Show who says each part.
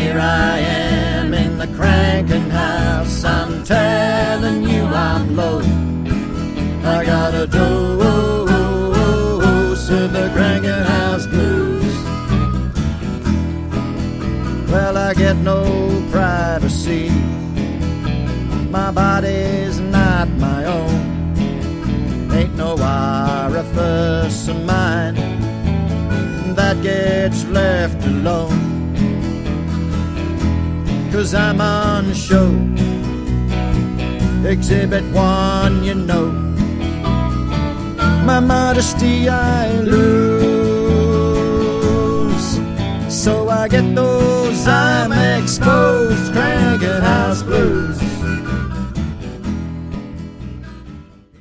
Speaker 1: here I am in the cranking house. I'm telling you I'm low. I got a dose of the cranking house blues. Well, I get no privacy. My body's not my own. Ain't no orifice of mine that gets left alone. 'Cause I'm on show, exhibit one, you know. My modesty I lose, so I get those I'm exposed cranking house blues.